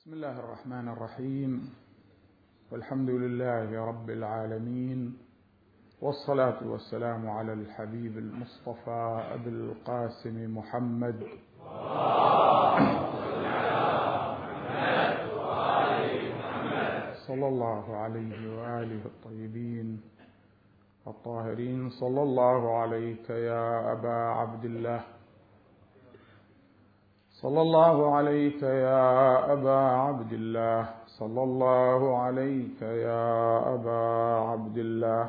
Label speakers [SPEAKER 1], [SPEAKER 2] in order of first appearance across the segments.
[SPEAKER 1] بسم الله الرحمن الرحيم، والحمد لله رب العالمين، والصلاة والسلام على الحبيب المصطفى أبي القاسم محمد صلى الله عليه وآله الطيبين الطاهرين. صلى الله عليك يا أبا عبد الله، صلى الله عليك يا أبا عبد الله، صلى الله عليك يا أبا عبد الله.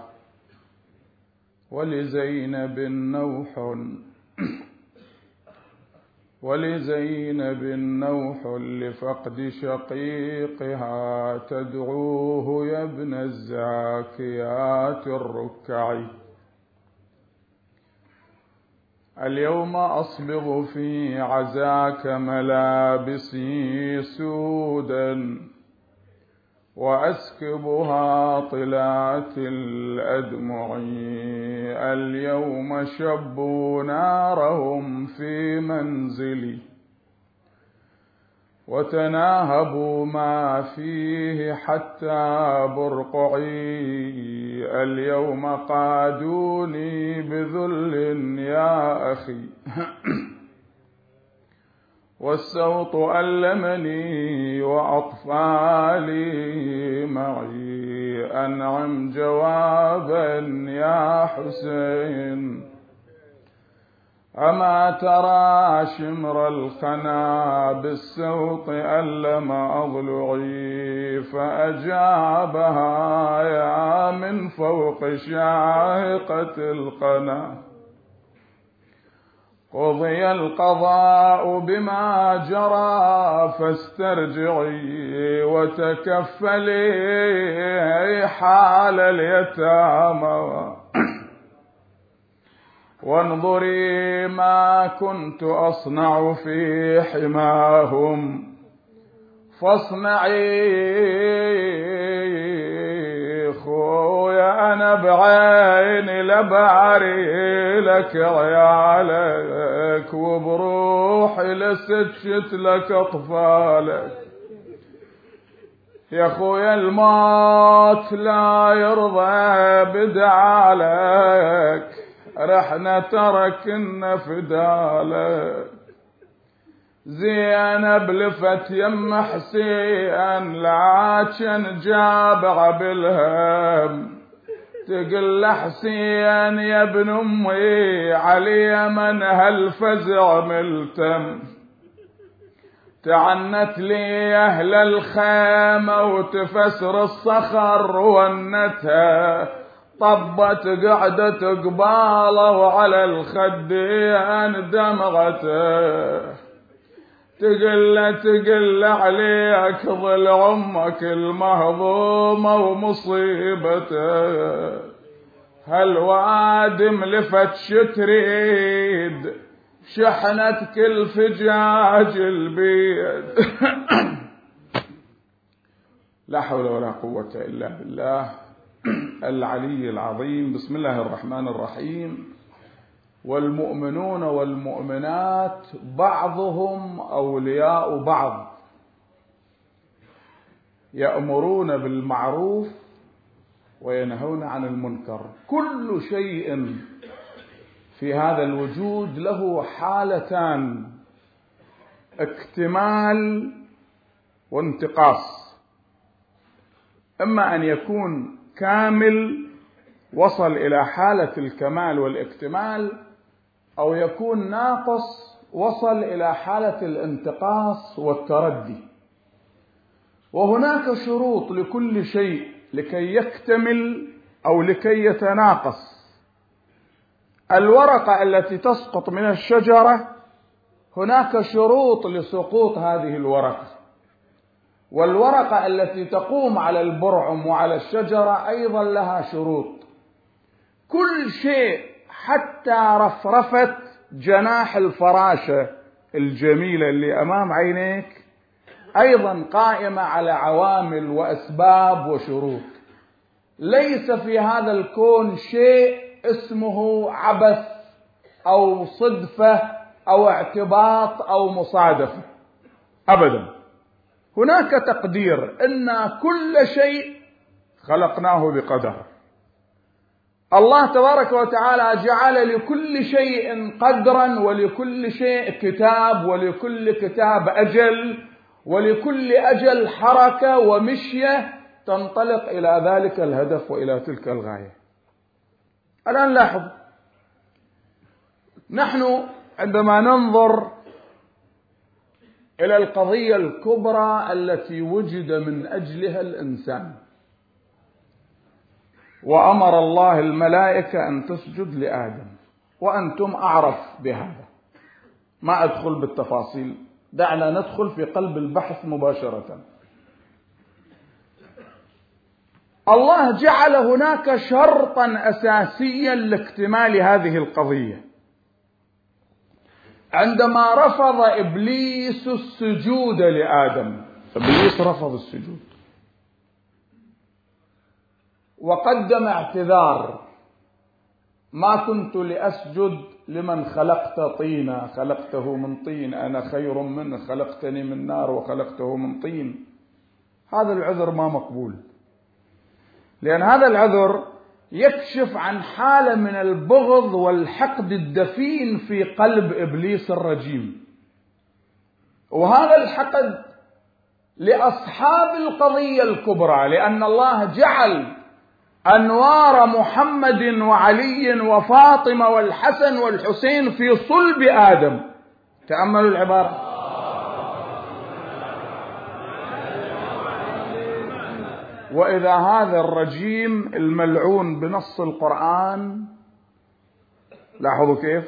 [SPEAKER 1] ولزينب نوح لفقد شقيقها تدعوه يا ابن الزاكيات الركع. اليوم أصبغ في عزاك ملابسي سودا، وأسكبها طلات الأدمع. اليوم شبوا نارهم في منزلي، وتناهبوا ما فيه حتى برقعي. اليوم قادوني بذل يا أخي، والسوط ألمني وأطفالي معي. أنعم جوابا يا حسين، أما ترى شمر الخنا بالسوط ألم أضلعي. فأجابها يا من فوق شاهقة القنا، قضي القضاء بما جرى فاسترجعي. وتكفلي حال اليتامى، وانظري ما كنت أصنع في حماهم. فاصنعي خويا أنا بعيني لباري لك عيالك، وبروحي لسجت لك أطفالك. يا خويا الموت لا يرضى بدعالك، رحنا تركنا فدالك. زينب لفت يم حسين لكن جابع بالهم، تقل حسين يا ابن امي علي من هالفزع ملتم. تعنت لي اهل الخيمة وتفسر الصخر ونتها، طبت قعدت قباله وعلى الخدين دمغته. تقل عليك ظل عمك المهضومة ومصيبته. هالوادم لفت شتريد شحنت كل فجاج البيت. لا حول ولا قوة إلا بالله العلي العظيم. بسم الله الرحمن الرحيم. والمؤمنون والمؤمنات بعضهم أولياء بعض، يأمرون بالمعروف وينهون عن المنكر. كل شيء في هذا الوجود له حالتان، اكتمال وانتقاص. إما أن يكون كامل وصل إلى حالة الكمال والاكتمال، أو يكون ناقص وصل إلى حالة الانتقاص والتردي. وهناك شروط لكل شيء لكي يكتمل أو لكي يتناقص. الورقة التي تسقط من الشجرة هناك شروط لسقوط هذه الورقة، والورقة التي تقوم على البرعم وعلى الشجرة أيضا لها شروط. كل شيء حتى رفرفة جناح الفراشة الجميلة اللي أمام عينيك أيضا قائمة على عوامل وأسباب وشروط. ليس في هذا الكون شيء اسمه عبث أو صدفة أو اعتباط أو مصادفة أبدا. هناك تقدير إن كل شيء خلقناه بقدر. الله تبارك وتعالى جعل لكل شيء قدرا، ولكل شيء كتاب، ولكل كتاب أجل، ولكل أجل حركة ومشية تنطلق إلى ذلك الهدف وإلى تلك الغاية. الآن لاحظ، نحن عندما ننظر إلى القضية الكبرى التي وجد من أجلها الإنسان، وأمر الله الملائكة أن تسجد لآدم، وأنتم أعرف بهذا، ما أدخل بالتفاصيل، دعنا ندخل في قلب البحث مباشرة. الله جعل هناك شرطا أساسيا لاكتمال هذه القضية. عندما رفض إبليس السجود لآدم، إبليس رفض السجود وقدم اعتذار: ما كنت لأسجد لمن خلقت طينا، خلقته من طين، أنا خير منه، خلقتني من نار وخلقته من طين. هذا العذر ما مقبول، لأن هذا العذر يكشف عن حالة من البغض والحقد الدفين في قلب إبليس الرجيم. وهذا الحقد لأصحاب القضية الكبرى، لأن الله جعل أنوار محمد وعلي وفاطمة والحسن والحسين في صلب آدم. تأملوا العبارة: وإذا هذا الرجيم الملعون بنص القرآن، لاحظوا كيف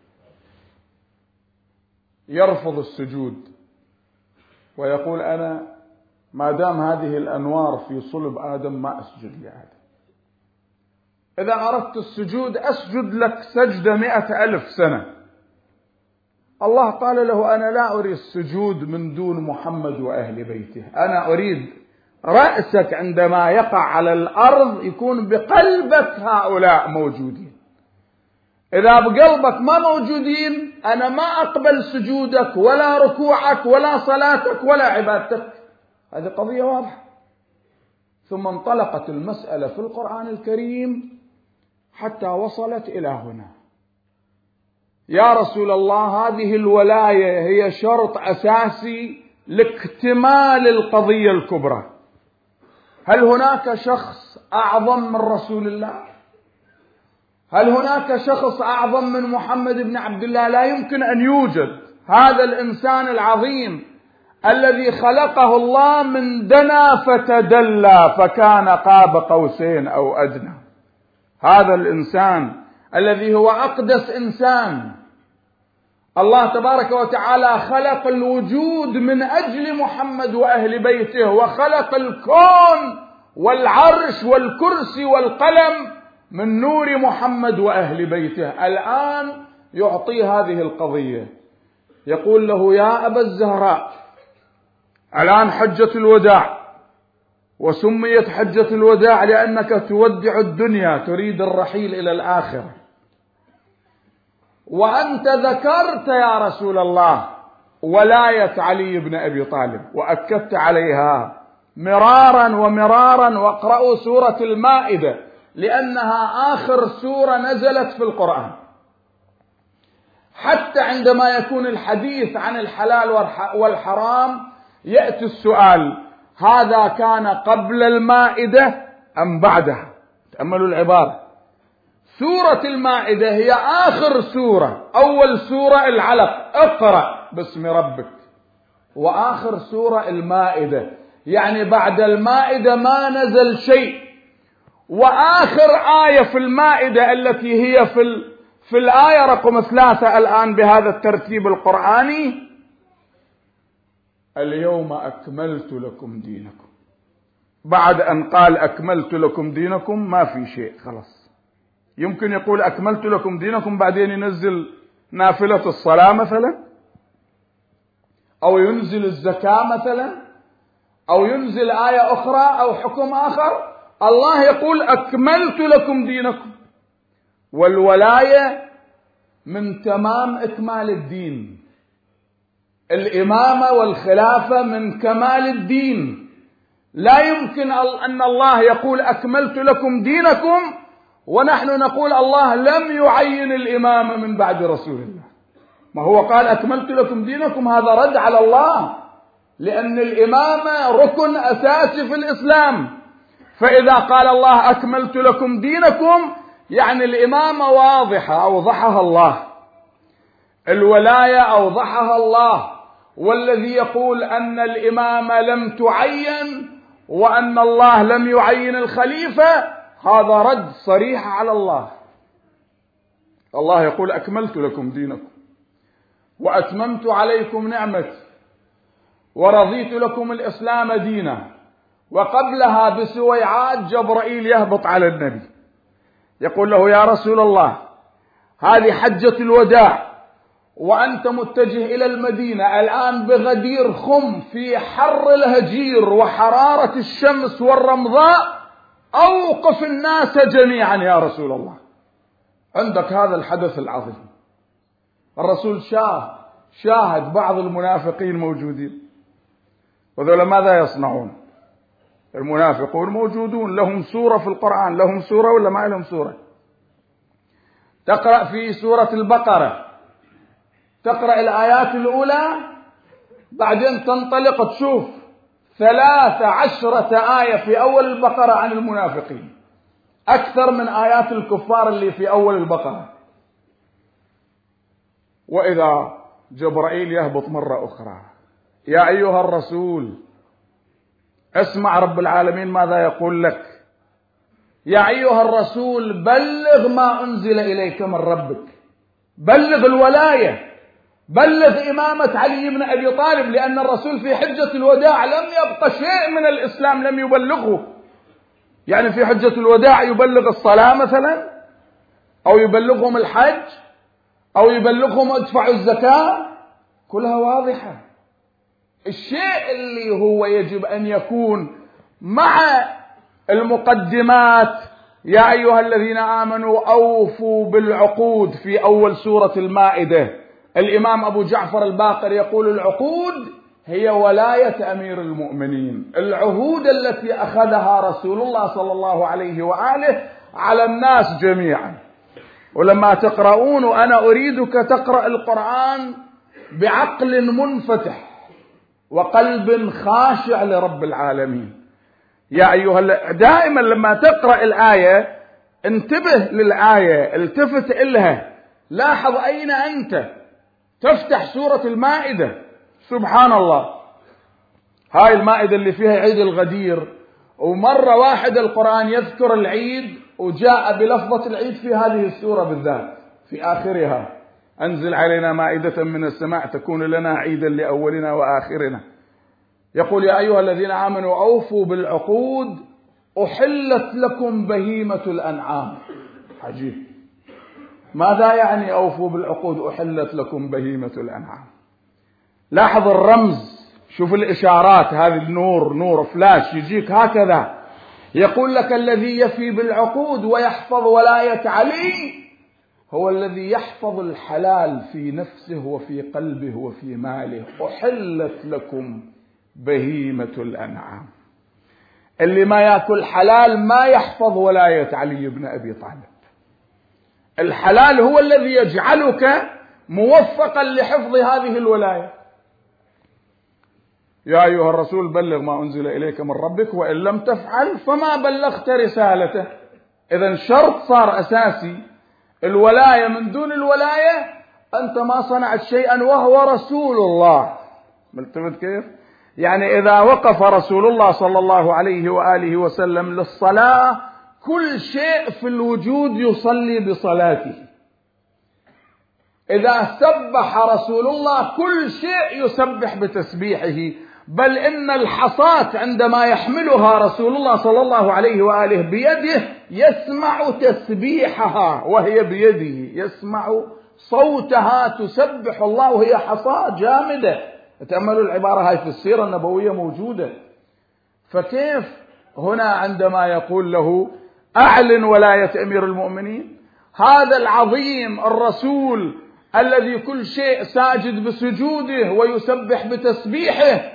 [SPEAKER 1] يرفض السجود ويقول: أنا ما دام هذه الأنوار في صلب آدم ما أسجد لآدم. إذا أردت السجود أسجد لك سجدة 100,000 سنة. الله قال له: أنا لا أريد السجود من دون محمد وأهل بيته، أنا أريد رأسك عندما يقع على الأرض يكون بقلبك هؤلاء موجودين. إذا بقلبك ما موجودين أنا ما أقبل سجودك ولا ركوعك ولا صلاتك ولا عبادتك. هذه قضية واضحة. ثم انطلقت المسألة في القرآن الكريم حتى وصلت إلى هنا. يا رسول الله، هذه الولاية هي شرط أساسي لاكتمال القضية الكبرى. هل هناك شخص أعظم من رسول الله؟ هل هناك شخص أعظم من محمد بن عبد الله؟ لا يمكن أن يوجد. هذا الإنسان العظيم الذي خلقه الله من دنا فتدلى فكان قاب قوسين أو أدنى. هذا الإنسان الذي هو أقدس إنسان، الله تبارك وتعالى خلق الوجود من أجل محمد وأهل بيته، وخلق الكون والعرش والكرسي والقلم من نور محمد وأهل بيته. الآن يعطي هذه القضية، يقول له: يا أبا الزهراء، الآن حجة الوداع، وسميت حجة الوداع لأنك تودع الدنيا، تريد الرحيل إلى الآخرة. وأنت ذكرت يا رسول الله ولاية علي بن أبي طالب، وأكدت عليها مرارا ومرارا. واقرأوا سورة المائدة لأنها آخر سورة نزلت في القرآن. حتى عندما يكون الحديث عن الحلال والحرام يأتي السؤال: هذا كان قبل المائدة أم بعدها؟ تأملوا العبارة. سورة المائدة هي آخر سورة، أول سورة العلق، اقرأ باسم ربك، وآخر سورة المائدة، يعني بعد المائدة ما نزل شيء. وآخر آية في المائدة التي هي في الآية رقم 3 الآن بهذا الترتيب القرآني: اليوم أكملت لكم دينكم. بعد أن قال أكملت لكم دينكم ما في شيء، خلاص. يمكن يقول أكملت لكم دينكم بعدين ينزل نافلة الصلاة مثلا، أو ينزل الزكاة مثلا، أو ينزل آية أخرى أو حكم آخر. الله يقول أكملت لكم دينكم. والولاية من تمام إكمال الدين. الإمامة والخلافة من كمال الدين. لا يمكن أن الله يقول أكملت لكم دينكم ونحن نقول الله لم يعين الإمامة من بعد رسول الله. ما هو قال أكملت لكم دينكم، هذا رد على الله، لأن الإمامة ركن أساسي في الإسلام. فإذا قال الله أكملت لكم دينكم يعني الإمامة واضحة أوضحها الله، الولاية أوضحها الله. والذي يقول أن الإمامة لم تعين وأن الله لم يعين الخليفة هذا رد صريح على الله. الله يقول أكملت لكم دينكم وأتممت عليكم نعمتي ورضيت لكم الإسلام دينا. وقبلها بسويعات جبرائيل يهبط على النبي يقول له يا رسول الله هذه حجة الوداع وأنت متجه إلى المدينة الآن بغدير خم في حر الهجير وحرارة الشمس والرمضاء، أوقف الناس جميعا يا رسول الله، عندك هذا الحدث العظيم. الرسول شاهد بعض المنافقين موجودين، وذولا ماذا يصنعون؟ المنافقون موجودون، لهم سورة في القرآن، لهم سورة ولا ما لهم سورة؟ تقرأ في سورة البقرة، تقرأ الآيات الأولى بعدين تنطلق تشوف 13 آية في أول البقرة عن المنافقين، أكثر من آيات الكفار اللي في أول البقرة. وإذا جبرائيل يهبط مرة أخرى يا أيها الرسول اسمع رب العالمين ماذا يقول لك، يا أيها الرسول بلغ ما أنزل إليك من ربك، بلغ الولاية، بلغ إمامة علي بن أبي طالب، لأن الرسول في حجة الوداع لم يبقى شيء من الإسلام لم يبلغه. يعني في حجة الوداع يبلغ الصلاة مثلا، أو يبلغهم الحج، أو يبلغهم ادفعوا الزكاة، كلها واضحة. الشيء اللي هو يجب أن يكون مع المقدمات يا أيها الذين آمنوا أوفوا بالعقود في أول سورة المائدة. الإمام أبو جعفر الباقر يقول العقود هي ولاية أمير المؤمنين، العهود التي أخذها رسول الله صلى الله عليه وآله على الناس جميعا. ولما تقرؤون وأنا أريدك تقرأ القرآن بعقل منفتح وقلب خاشع لرب العالمين. يا أيها دائما لما تقرأ الآية انتبه للآية، التفت إلها، لاحظ أين أنت. تفتح سورة المائدة، سبحان الله، هاي المائدة اللي فيها عيد الغدير، ومرة واحدة القرآن يذكر العيد وجاء بلفظة العيد في هذه السورة بالذات في آخرها أنزل علينا مائدة من السماء تكون لنا عيدا لأولنا وآخرنا. يقول يا أيها الذين آمنوا أوفوا بالعقود أحلت لكم بهيمة الأنعام. عجيب، ماذا يعني أوفوا بالعقود أحلت لكم بهيمة الأنعام؟ لاحظ الرمز، شوف الإشارات، هذه النور نور فلاش يجيك هكذا، يقول لك الذي يفي بالعقود ويحفظ ولاية علي هو الذي يحفظ الحلال في نفسه وفي قلبه وفي ماله. أحلت لكم بهيمة الأنعام. اللي ما يأكل حلال ما يحفظ ولاية علي بن أبي طالب. الحلال هو الذي يجعلك موفقا لحفظ هذه الولاية. يا أيها الرسول بلغ ما أنزل إليك من ربك وإن لم تفعل فما بلغت رسالته. إذن شرط صار أساسي، الولاية من دون الولاية أنت ما صنعت شيئا وهو رسول الله. ملتفت كيف؟ يعني إذا وقف رسول الله صلى الله عليه وآله وسلم للصلاة كل شيء في الوجود يصلي بصلاته. إذا سبح رسول الله كل شيء يسبح بتسبيحه، بل إن الحصاة عندما يحملها رسول الله صلى الله عليه وآله بيده يسمع تسبيحها وهي بيده، يسمع صوتها تسبح الله وهي حصاة جامدة. تأملوا العبارة هاي في السيرة النبوية موجودة. فكيف هنا عندما يقول له أعلن ولاية أمير المؤمنين، هذا العظيم الرسول الذي كل شيء ساجد بسجوده ويسبح بتسبيحه،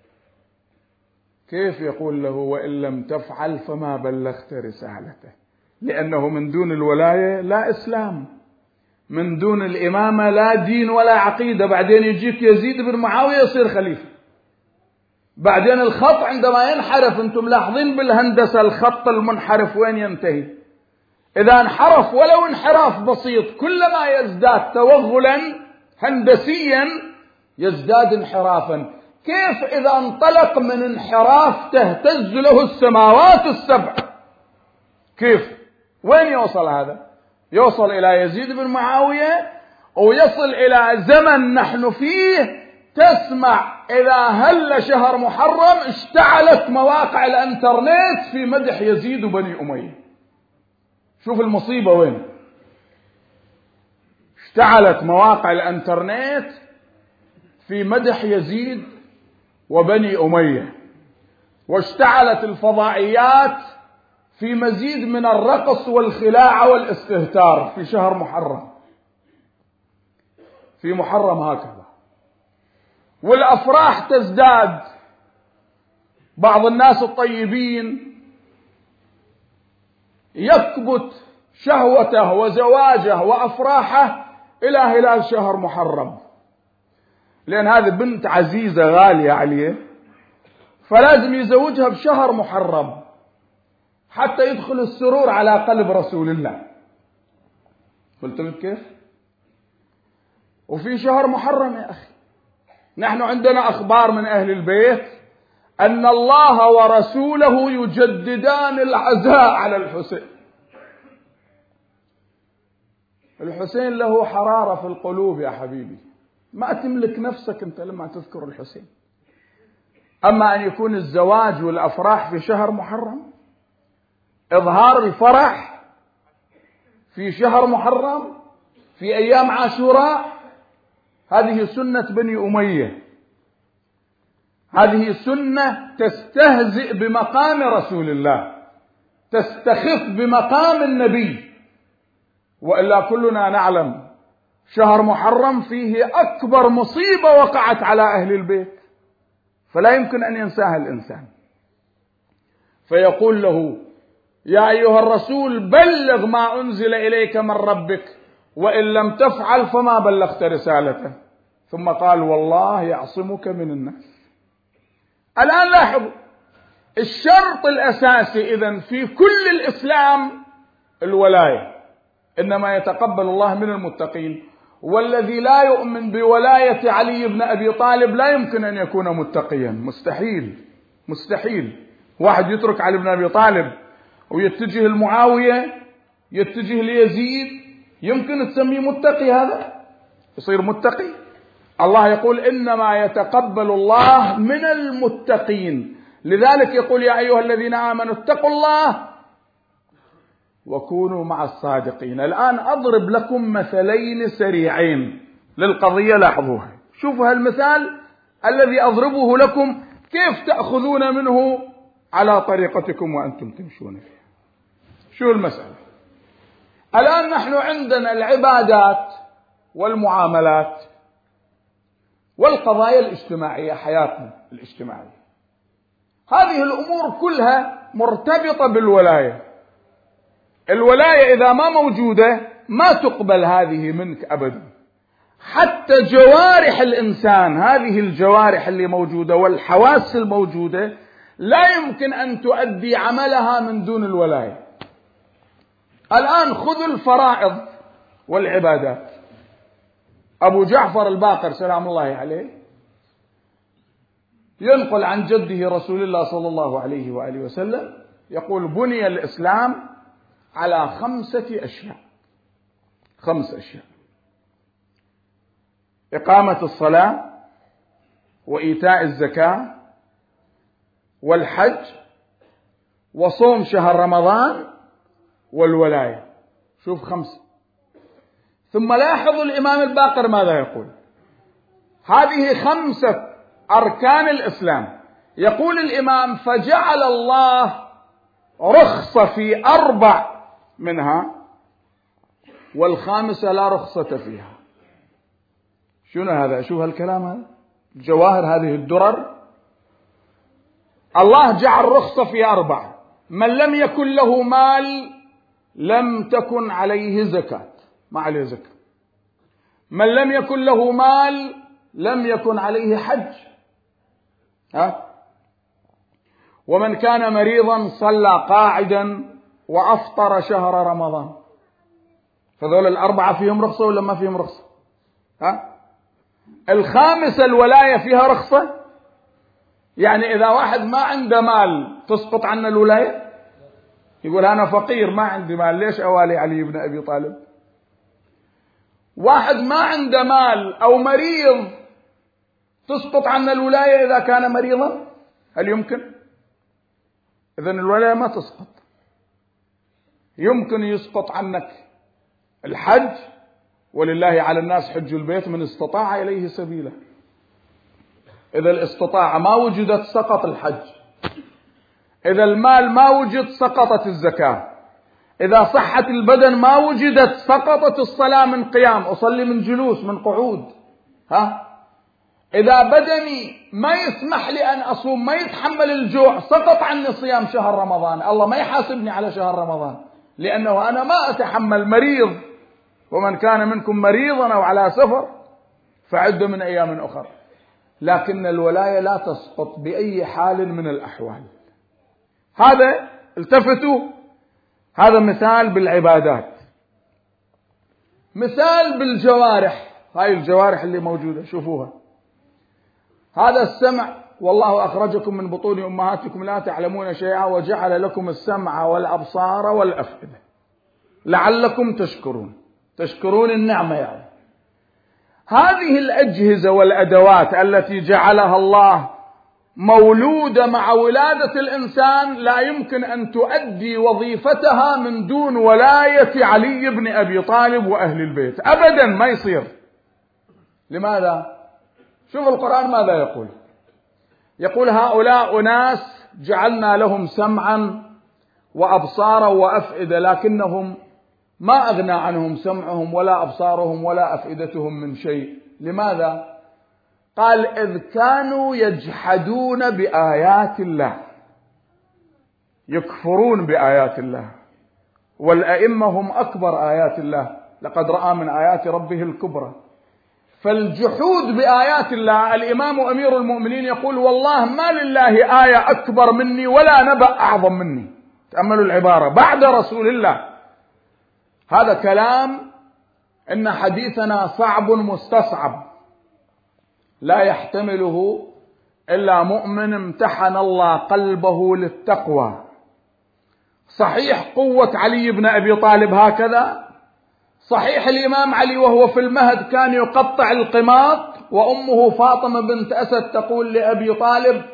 [SPEAKER 1] كيف يقول له وإن لم تفعل فما بلغت رسالته؟ لأنه من دون الولاية لا إسلام، من دون الإمامة لا دين ولا عقيدة. بعدين يجيك يزيد بن معاوية يصير خليفة، بعدين الخط عندما ينحرف، أنتم ملاحظين بالهندسة الخط المنحرف وين ينتهي؟ إذا انحرف ولو انحراف بسيط، كلما يزداد توغلا هندسيا يزداد انحرافا. كيف إذا انطلق من انحراف تهتز له السماوات السبع؟ كيف؟ وين يوصل هذا؟ يوصل إلى يزيد بن معاوية، ويصل إلى زمن نحن فيه تسمع إذا هل شهر محرم اشتعلت مواقع الانترنت في مدح يزيد وبني أمية. شوف المصيبة وين؟ اشتعلت مواقع الانترنت في مدح يزيد وبني أمية، واشتعلت الفضائيات في مزيد من الرقص والخلاعة والاستهتار في شهر محرم، في محرم هكذا. والأفراح تزداد، بعض الناس الطيبين يكبت شهوته وزواجه وأفراحه إلى هلال شهر محرم، لأن هذه بنت عزيزة غالية عليه، فلازم يزوجها بشهر محرم حتى يدخل السرور على قلب رسول الله. قلتم كيف؟ وفي شهر محرم يا أخي نحن عندنا أخبار من أهل البيت أن الله ورسوله يجددان العزاء على الحسين. الحسين له حرارة في القلوب يا حبيبي، ما تملك نفسك أنت لما تذكر الحسين. أما أن يكون الزواج والأفراح في شهر محرم، إظهار الفرح في شهر محرم في أيام عاشوراء، هذه سنة بني أمية، هذه سنة تستهزئ بمقام رسول الله، تستخف بمقام النبي. وإلا كلنا نعلم شهر محرم فيه أكبر مصيبة وقعت على أهل البيت، فلا يمكن أن ينساها الإنسان. فيقول له يا أيها الرسول بلغ ما أنزل إليك من ربك، وإن لم تفعل فما بلغت رسالته. ثم قال والله يعصمك من الناس. الآن لاحظوا الشرط الأساسي إذن في كل الإسلام الولاية، إنما يتقبل الله من المتقين، والذي لا يؤمن بولاية علي بن أبي طالب لا يمكن أن يكون متقيا، مستحيل مستحيل. واحد يترك علي بن أبي طالب ويتجه لمعاوية، يتجه ليزيد، يمكن تسميه متقي؟ هذا يصير متقي؟ الله يقول إنما يتقبل الله من المتقين. لذلك يقول يا أيها الذين آمنوا اتقوا الله وكونوا مع الصادقين. الآن أضرب لكم مثلين سريعين للقضية، لاحظوها. شوفوا هالمثال الذي أضربه لكم كيف تأخذون منه على طريقتكم وأنتم تمشون فيها. شو المسألة؟ الآن نحن عندنا العبادات والمعاملات والقضايا الاجتماعية، حياتنا الاجتماعية، هذه الأمور كلها مرتبطة بالولاية. الولاية إذا ما موجودة ما تقبل هذه منك أبدا. حتى جوارح الإنسان، هذه الجوارح اللي موجودة والحواس الموجودة لا يمكن أن تؤدي عملها من دون الولاية. الآن خذوا الفرائض والعبادات. أبو جعفر الباقر سلام الله عليه ينقل عن جده رسول الله صلى الله عليه وآله وسلم يقول بني الإسلام على 5 أشياء، 5 أشياء: إقامة الصلاة، وإيتاء الزكاة، والحج، وصوم شهر رمضان، والولاية. شوف 5. ثم لاحظوا الإمام الباقر ماذا يقول. هذه 5 أركان الإسلام. يقول الإمام فجعل الله رخصة في 4 منها، والخامسة لا رخصة فيها. شنو هذا؟ شوف هالكلام هذا، الجواهر هذه الدرر. الله جعل رخصة في 4: من لم يكن له مال لم تكن عليه زكاة، ما عليه زكاة. من لم يكن له مال لم يكن عليه حج. ومن كان مريضا صلى قاعدا وأفطر شهر رمضان. فذول ال4 فيهم رخصة ولا ما فيهم رخصة؟ الخامسة الولاية فيها رخصة. يعني إذا واحد ما عنده مال تسقط عنه الولاية؟ يقول أنا فقير ما عندي مال، ليش أوالي علي بن أبي طالب؟ واحد ما عنده مال أو مريض تسقط عنه الولاية إذا كان مريضا؟ هل يمكن؟ إذن الولاية ما تسقط. يمكن يسقط عنك الحج، ولله على الناس حج البيت من استطاع إليه سبيلا. إذا الاستطاعة ما وجدت سقط الحج. إذا المال ما وجد سقطت الزكاة. إذا صحة البدن ما وجدت سقطت الصلاة من قيام، أصلي من جلوس من قعود. إذا بدني ما يسمح لي أن أصوم، ما يتحمل الجوع، سقط عني صيام شهر رمضان. الله ما يحاسبني على شهر رمضان لأنه أنا ما أتحمل. مريض: ومن كان منكم مريضا أو على سفر فعد من أيام أخرى. لكن الولاية لا تسقط بأي حال من الأحوال. هذا التفتوا، هذا مثال بالعبادات. مثال بالجوارح، هاي الجوارح اللي موجودة شوفوها. هذا السمع: والله أخرجكم من بطون أمهاتكم لا تعلمون شيئا وجعل لكم السمع والأبصار والأفئدة لعلكم تشكرون. تشكرون النعمة يعني. هذه الأجهزة والأدوات التي جعلها الله مولودة مع ولادة الإنسان لا يمكن أن تؤدي وظيفتها من دون ولاية علي بن أبي طالب وأهل البيت أبدا، ما يصير. لماذا؟ شوف القرآن ماذا يقول. يقول: هؤلاء أناس جعلنا لهم سمعا وأبصارا وأفئدة لكنهم ما أغنى عنهم سمعهم ولا أبصارهم ولا أفئدتهم من شيء. لماذا؟ قال: إذ كانوا يجحدون بآيات الله، يكفرون بآيات الله، والأئمة هم أكبر آيات الله، لقد رأى من آيات ربه الكبرى. فالجحود بآيات الله، الإمام أمير المؤمنين يقول: والله ما لله آية أكبر مني ولا نبأ أعظم مني. تأملوا العبارة: بعد رسول الله. هذا كلام إن حديثنا صعب مستصعب لا يحتمله إلا مؤمن امتحن الله قلبه للتقوى. صحيح قوة علي بن أبي طالب هكذا، صحيح الإمام علي وهو في المهد كان يقطع القماط، وأمه فاطمة بنت أسد تقول لأبي طالب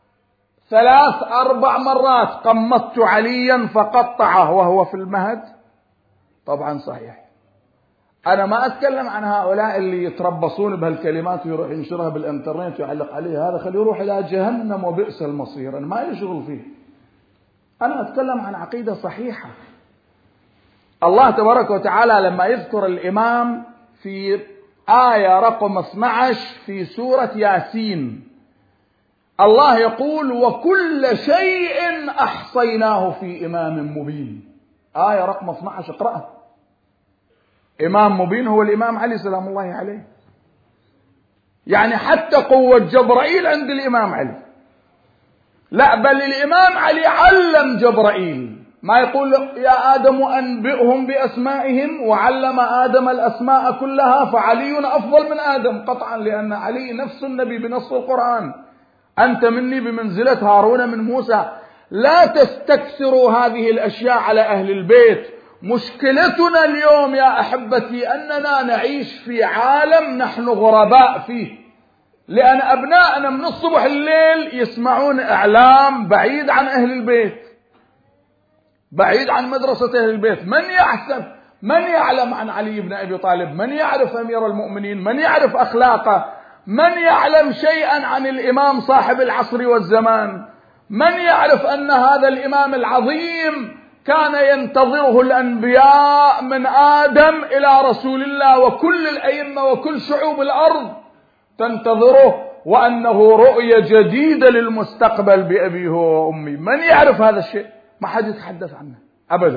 [SPEAKER 1] 3-4 مرات: قمطت عليا فقطعه وهو في المهد. طبعا صحيح. أنا ما أتكلم عن هؤلاء اللي يتربصون بهالكلمات ويروح ينشرها بالإنترنت ويعلق عليها، هذا خليه يروح إلى جهنم وبئس المصير، أنا ما لي شغل فيه. أنا أتكلم عن عقيدة صحيحة. الله تبارك وتعالى لما يذكر الإمام في آية رقم 12 في سورة ياسين، الله يقول: وكل شيء أحصيناه في إمام مبين. آية رقم 12 اقرأها. إمام مبين هو الإمام علي سلام الله عليه. يعني حتى قوة جبرائيل عند الإمام علي. لا، بل الإمام علي علم جبرائيل، ما يقول يا آدم أنبئهم بأسمائهم، وعلم آدم الأسماء كلها، فعلي أفضل من آدم قطعا، لأن علي نفس النبي بنص القرآن: أنت مني بمنزلة هارون من موسى. لا تستكثروا هذه الأشياء على أهل البيت. مشكلتنا اليوم يا أحبتي أننا نعيش في عالم نحن غرباء فيه، لأن أبناءنا من الصبح الليل يسمعون إعلام بعيد عن أهل البيت، بعيد عن مدرسة أهل البيت. من يحسب، من يعلم عن علي بن أبي طالب؟ من يعرف أمير المؤمنين؟ من يعرف أخلاقه؟ من يعلم شيئا عن الإمام صاحب العصر والزمان؟ من يعرف أن هذا الإمام العظيم كان ينتظره الأنبياء من آدم إلى رسول الله، وكل الأئمة وكل شعوب الأرض تنتظره، وأنه رؤية جديدة للمستقبل بأبيه وأمي. من يعرف هذا الشيء؟ ما حد يتحدث عنه أبدا.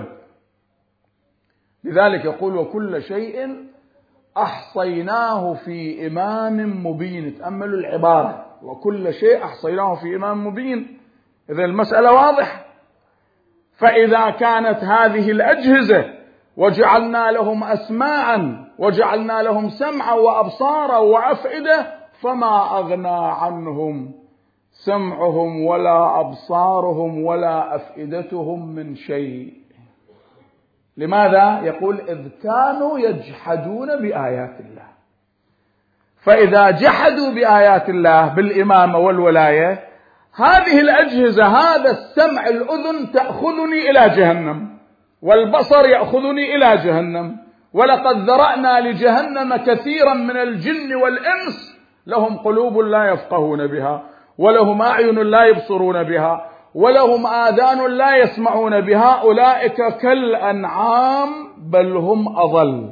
[SPEAKER 1] لذلك يقول وكل شيء أحصيناه في إمام مبين. تأملوا العبارة، وكل شيء أحصيناه في إمام مبين. إذا المسألة واضحة. فإذا كانت هذه الأجهزة وجعلنا لهم أسماعا وجعلنا لهم سمعا وأبصارا وأفئدة، فما أغنى عنهم سمعهم ولا أبصارهم ولا أفئدتهم من شيء. لماذا؟ يقول إذ كانوا يجحدون بآيات الله. فإذا جحدوا بآيات الله بالإمامة والولاية، هذه الأجهزة، هذا السمع، الأذن تأخذني إلى جهنم، والبصر يأخذني إلى جهنم. ولقد ذرأنا لجهنم كثيرا من الجن والإنس لهم قلوب لا يفقهون بها، ولهم أعين لا يبصرون بها، ولهم آذان لا يسمعون بها، أولئك كالأنعام بل هم أضل.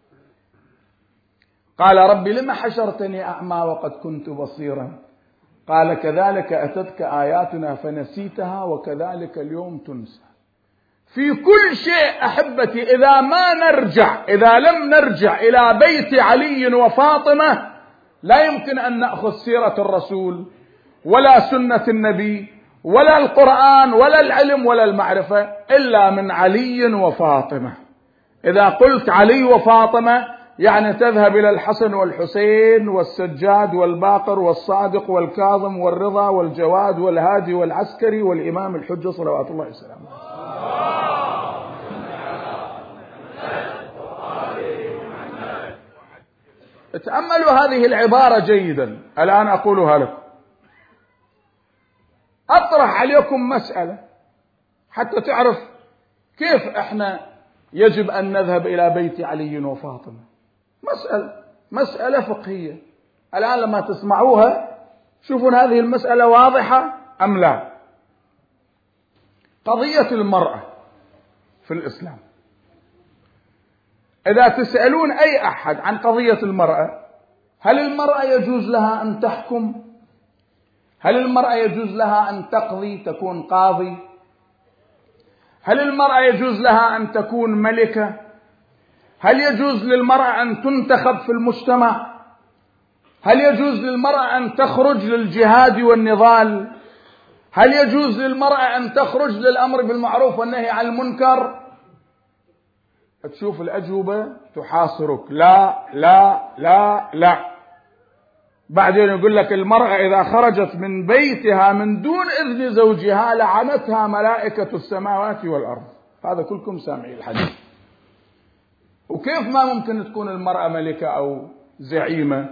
[SPEAKER 1] قال رب لم حشرتني أعمى وقد كنت بصيرا؟ قال كذلك أتتك آياتنا فنسيتها وكذلك اليوم تنسى. في كل شيء أحبتي، إذا لم نرجع إلى بيت علي وفاطمة، لا يمكن أن نأخذ سيرة الرسول ولا سنة النبي ولا القرآن ولا العلم ولا المعرفة إلا من علي وفاطمة. إذا قلت علي وفاطمة يعني تذهب إلى الحسن والحسين والسجاد والباقر والصادق والكاظم والرضا والجواد والهادي والعسكري والإمام الحجة صلوات الله وسلامه. تأملوا هذه العبارة جيدا. الآن أقولها لكم، أطرح عليكم مسألة حتى تعرف كيف إحنا يجب أن نذهب إلى بيت علي وفاطمة. مسألة فقهية. الآن لما تسمعوها شوفوا هذه المسألة واضحة أم لا. قضية المرأة في الإسلام، إذا تسألون أي أحد عن قضية المرأة، هل المرأة يجوز لها أن تحكم؟ هل المرأة يجوز لها أن تقضي، تكون قاضي؟ هل المرأة يجوز لها أن تكون ملكة؟ هل يجوز للمرأة أن تنتخب في المجتمع؟ هل يجوز للمرأة أن تخرج للجهاد والنضال؟ هل يجوز للمرأة أن تخرج للأمر بالمعروف والنهي عن المنكر؟ تشوف الأجوبة تحاصرك، لا لا لا لا. بعدين يقول لك المرأة إذا خرجت من بيتها من دون إذن زوجها لعنتها ملائكة السماوات والأرض. هذا كلكم سامعين الحديث. وكيف ما ممكن تكون المرأة ملكة أو زعيمة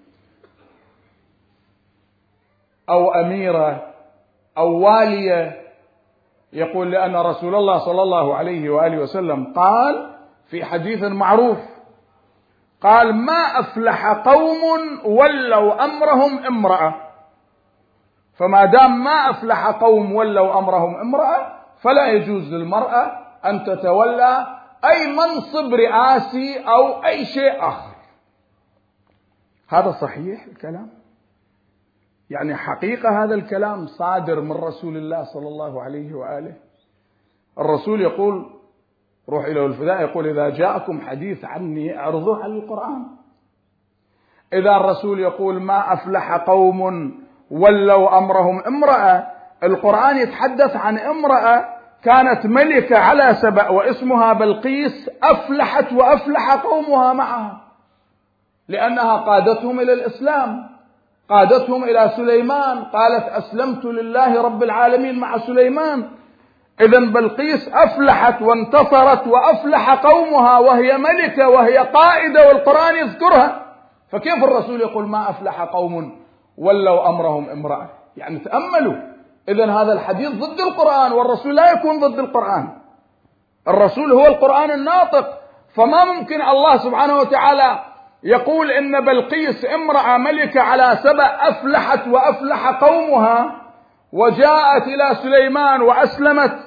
[SPEAKER 1] أو أميرة أو والية؟ يقول لأن رسول الله صلى الله عليه وآله وسلم قال في حديث معروف، قال ما أفلح قوم ولوا أمرهم امرأة. فما دام ما أفلح قوم ولوا أمرهم امرأة، فلا يجوز للمرأة أن تتولى أي منصب رئاسي أو أي شيء آخر. هذا صحيح الكلام؟ يعني حقيقة هذا الكلام صادر من رسول الله صلى الله عليه وآله. الرسول يقول روح إلى الفداء، يقول إذا جاءكم حديث عني اعرضوه على القرآن. إذا الرسول يقول ما أفلح قوم ولوا أمرهم امرأة، القرآن يتحدث عن امرأة كانت ملكة على سبأ واسمها بلقيس، أفلحت وأفلح قومها معها، لأنها قادتهم إلى الإسلام، قادتهم إلى سليمان، قالت أسلمت لله رب العالمين مع سليمان. إذن بلقيس أفلحت وانتصرت وأفلح قومها وهي ملكة وهي قائدة والقرآن يذكرها. فكيف الرسول يقول ما أفلح قوم ولوا أمرهم امرأة؟ يعني تأملوا، إذن هذا الحديث ضد القرآن، والرسول لا يكون ضد القرآن. الرسول هو القرآن الناطق. فما ممكن الله سبحانه وتعالى يقول إن بلقيس امرأة ملكة على سبأ أفلحت وأفلح قومها وجاءت إلى سليمان وأسلمت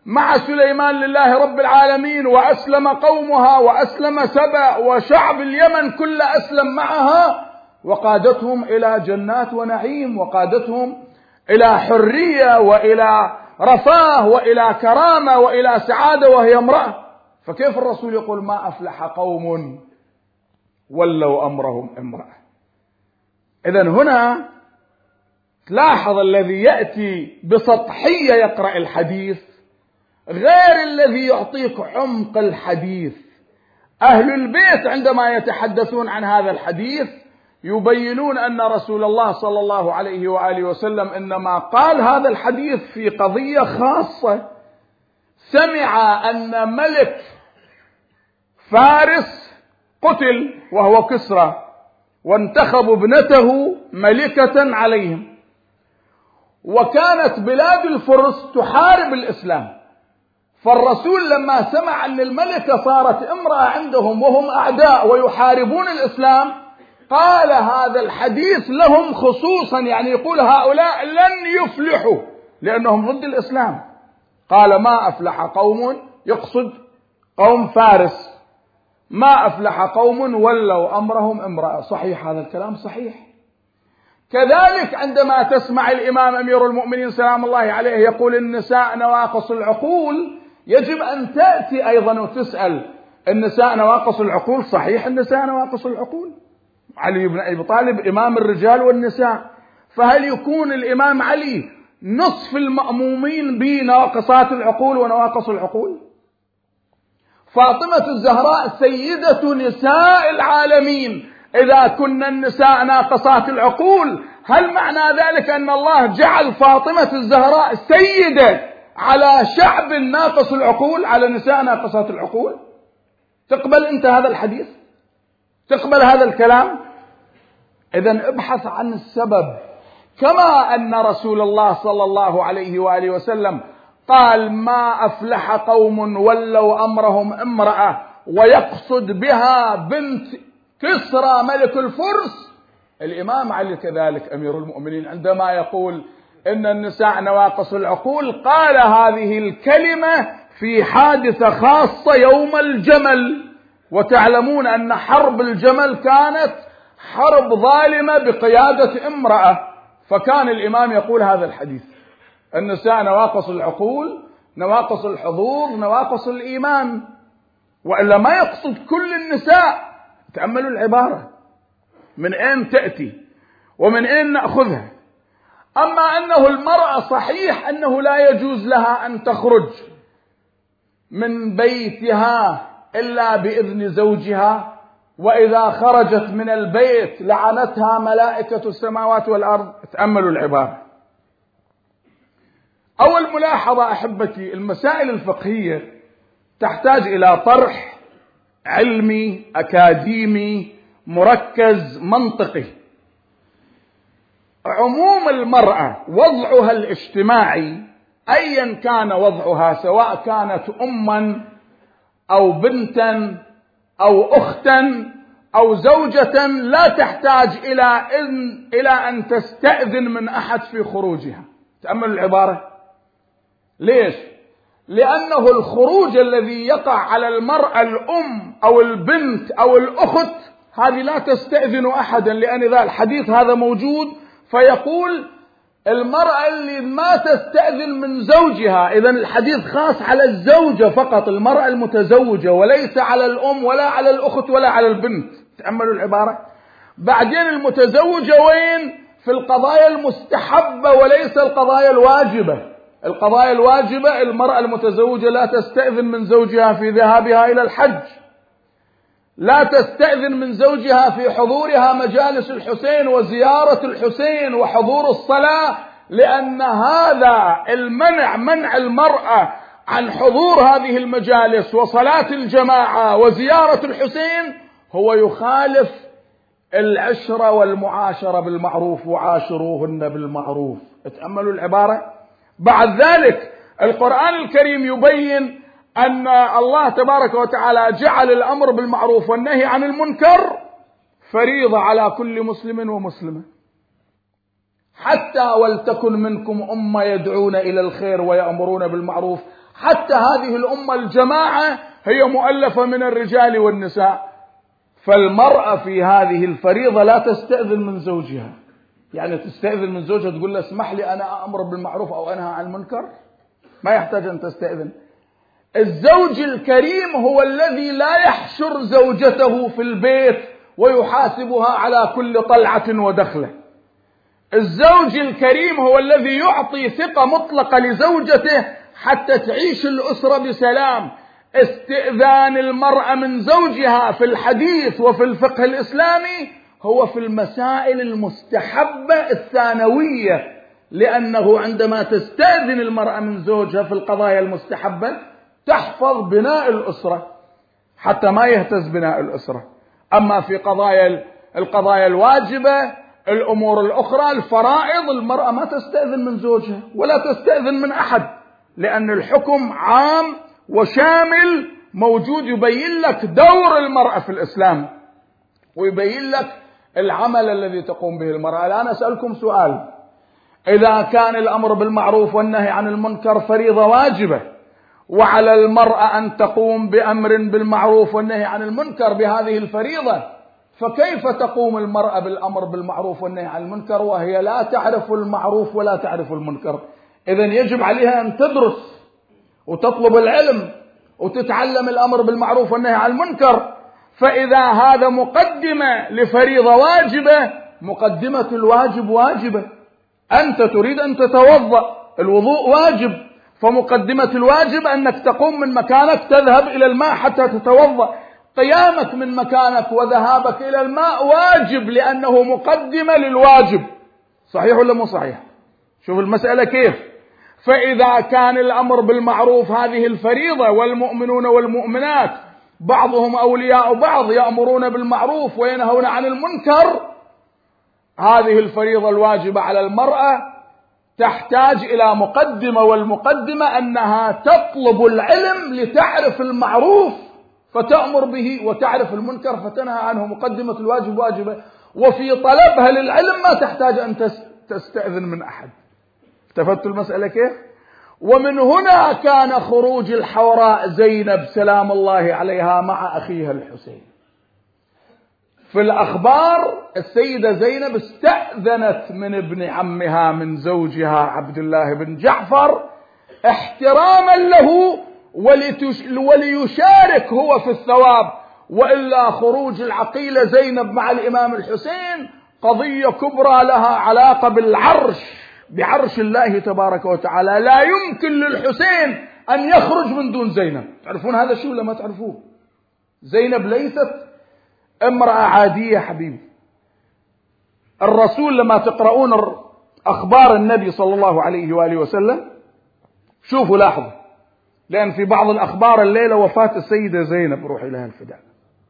[SPEAKER 1] مع سليمان لله رب العالمين، وأسلم قومها وأسلم سبأ وشعب اليمن كل أسلم معها، وقادتهم إلى جنات ونعيم، وقادتهم إلى حرية وإلى رفاه وإلى كرامة وإلى سعادة، وهي امرأة. فكيف الرسول يقول ما أفلح قوم ولوا أمرهم امرأة؟ إذن هنا تلاحظ الذي يأتي بسطحية يقرأ الحديث غير الذي يعطيك عمق الحديث. أهل البيت عندما يتحدثون عن هذا الحديث يبينون أن رسول الله صلى الله عليه وآله وسلم إنما قال هذا الحديث في قضية خاصة. سمع أن ملك فارس قتل وهو كسرى، وانتخبوا ابنته ملكة عليهم، وكانت بلاد الفرس تحارب الإسلام. فالرسول لما سمع أن الملكة صارت امرأة عندهم وهم أعداء ويحاربون الإسلام قال هذا الحديث لهم خصوصا، يعني يقول هؤلاء لن يفلحوا لأنهم ضد الإسلام. قال ما أفلح قوم، يقصد قوم فارس، ما أفلح قوم ولوا أمرهم امرأة. صحيح هذا الكلام صحيح. كذلك عندما تسمع الإمام أمير المؤمنين سلام الله عليه يقول النساء نواقص العقول، يجب أن تأتي أيضا وتسأل النساء نواقص العقول. صحيح النساء نواقص العقول، علي بن أبي طالب إمام الرجال والنساء، فهل يكون الإمام علي نصف المأمومين بنواقصات العقول ونواقص العقول؟ فاطمة الزهراء سيدة نساء العالمين، إذا كنا النساء ناقصات العقول هل معنى ذلك أن الله جعل فاطمة الزهراء سيدة على شعب ناقص العقول، على نساء ناقصات العقول؟ تقبل أنت هذا الحديث؟ تقبل هذا الكلام؟ إذن ابحث عن السبب. كما أن رسول الله صلى الله عليه وآله وسلم قال ما أفلح قوم ولوا أمرهم امرأة، ويقصد بها بنت كسرى ملك الفرس، الإمام علي كذلك أمير المؤمنين عندما يقول إن النساء نواقص العقول قال هذه الكلمة في حادثة خاصة يوم الجمل. وتعلمون أن حرب الجمل كانت حرب ظالمة بقيادة امرأة، فكان الإمام يقول هذا الحديث النساء نواقص العقول، نواقص الحظوظ، نواقص الإيمان، وإلا ما يقصد كل النساء. تأملوا العبارة من أين تأتي ومن أين نأخذها. أما أنه المرأة صحيح أنه لا يجوز لها أن تخرج من بيتها إلا بإذن زوجها، وإذا خرجت من البيت لعنتها ملائكة السماوات والأرض. تأملوا العبارة. أول ملاحظة أحبتي، المسائل الفقهية تحتاج إلى طرح علمي أكاديمي مركز منطقي. عموم المرأة وضعها الاجتماعي أيا كان وضعها، سواء كانت أما أو بنتا أو أختا أو زوجة، لا تحتاج إلى أن تستأذن من أحد في خروجها. تأمل العبارة. ليش؟ لأنه الخروج الذي يقع على المرأة الأم أو البنت أو الأخت هذه لا تستأذن أحدا، لأن إذا الحديث هذا موجود فيقول المرأة اللي ما تستأذن من زوجها. إذن الحديث خاص على الزوجة فقط، المرأة المتزوجة، وليس على الأم ولا على الأخت ولا على البنت. تأملوا العبارة. بعدين المتزوجة وين؟ في القضايا المستحبة وليس القضايا الواجبة. القضايا الواجبة المرأة المتزوجة لا تستأذن من زوجها في ذهابها إلى الحج، لا تستأذن من زوجها في حضورها مجالس الحسين وزيارة الحسين وحضور الصلاة، لأن هذا المنع، منع المرأة عن حضور هذه المجالس وصلاة الجماعة وزيارة الحسين، هو يخالف العشرة والمعاشرة بالمعروف وعاشروهن بالمعروف. اتأملوا العبارة. بعد ذلك القرآن الكريم يبين أن الله تبارك وتعالى جعل الأمر بالمعروف والنهي عن المنكر فريضة على كل مسلم ومسلمة، حتى ولتكن منكم أمة يدعون إلى الخير ويأمرون بالمعروف. حتى هذه الأمة الجماعة هي مؤلفة من الرجال والنساء، فالمرأة في هذه الفريضة لا تستأذن من زوجها. يعني تستأذن من زوجها تقول له اسمح لي أنا أمر بالمعروف أو أنهى عن المنكر؟ ما يحتاج أن تستأذن. الزوج الكريم هو الذي لا يحشر زوجته في البيت ويحاسبها على كل طلعة ودخلة. الزوج الكريم هو الذي يعطي ثقة مطلقة لزوجته حتى تعيش الأسرة بسلام. استئذان المرأة من زوجها في الحديث وفي الفقه الإسلامي هو في المسائل المستحبة الثانوية، لأنه عندما تستأذن المرأة من زوجها في القضايا المستحبة تحفظ بناء الأسرة حتى ما يهتز بناء الأسرة. أما في القضايا الواجبة، الأمور الأخرى، الفرائض، المرأة ما تستأذن من زوجها ولا تستأذن من أحد، لأن الحكم عام وشامل موجود يبين لك دور المرأة في الإسلام ويبين لك العمل الذي تقوم به المرأة. الآن أسألكم سؤال: إذا كان الأمر بالمعروف والنهي عن المنكر فريضة واجبة، وعلى المرأة أن تقوم بأمر بالمعروف والنهي عن المنكر بهذه الفريضة، فكيف تقوم المرأة بالأمر بالمعروف والنهي عن المنكر وهي لا تعرف المعروف ولا تعرف المنكر؟ إذن يجب عليها أن تدرس وتطلب العلم وتتعلم الأمر بالمعروف والنهي عن المنكر. فإذا هذا مقدمة لفريضة واجبة، مقدمة الواجب واجبة. أنت تريد أن تتوضأ، الوضوء واجب، فمقدمة الواجب أنك تقوم من مكانك تذهب إلى الماء حتى تتوضأ. قيامك من مكانك وذهابك إلى الماء واجب لأنه مقدمة للواجب. صحيح ولا مو صحيح؟ شوف المسألة كيف. فإذا كان الأمر بالمعروف هذه الفريضة، والمؤمنون والمؤمنات بعضهم أولياء بعض يأمرون بالمعروف وينهون عن المنكر، هذه الفريضة الواجبة على المرأة تحتاج إلى مقدمة، والمقدمة أنها تطلب العلم لتعرف المعروف فتأمر به وتعرف المنكر فتنهى عنه. مقدمة الواجب واجبة، وفي طلبها للعلم ما تحتاج أن تستأذن من أحد. التفت المسألة كيف؟ ومن هنا كان خروج الحوراء زينب سلام الله عليها مع أخيها الحسين. في الأخبار السيدة زينب استأذنت من ابن عمها من زوجها عبد الله بن جعفر احتراما له وليشارك هو في الثواب، وإلا خروج العقيلة زينب مع الإمام الحسين قضية كبرى لها علاقة بعرش الله تبارك وتعالى. لا يمكن للحسين أن يخرج من دون زينب. تعرفون هذا الشيء ولا ما تعرفوه؟ زينب ليست امرأة عادية حبيبي. الرسول لما تقرؤون أخبار النبي صلى الله عليه وآله وسلم شوفوا لاحظوا، لأن في بعض الأخبار الليلة وفاة السيدة زينب روحي لها الفداء.